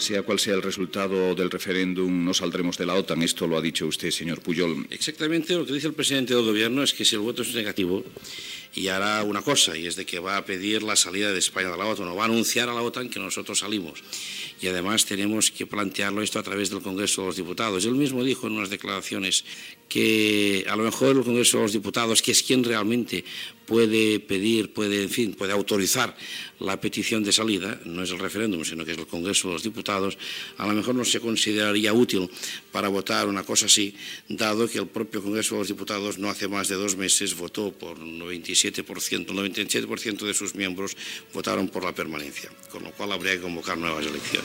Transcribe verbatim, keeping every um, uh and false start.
sea cual sea el resultado del referéndum, no saldremos de la OTAN. Esto lo ha dicho usted, señor Pujol. Exactamente lo que dice el presidente del Gobierno es que si el voto es negativo, y hará una cosa, y es de que va a pedir la salida de España de la OTAN, o va a anunciar a la OTAN que nosotros salimos. Y además tenemos que plantearlo esto a través del Congreso de los Diputados. Él mismo dijo en unas declaraciones que a lo mejor el Congreso de los Diputados, que es quien realmente puede pedir, puede, en fin, puede autorizar la petición de salida, no es el referéndum, sino que es el Congreso de los Diputados, a lo mejor no se consideraría útil para votar una cosa así, dado que el propio Congreso de los Diputados no hace más de dos meses votó por un noventa y siete por ciento, noventa y siete por ciento de sus miembros votaron por la permanencia, con lo cual habría que convocar nuevas elecciones.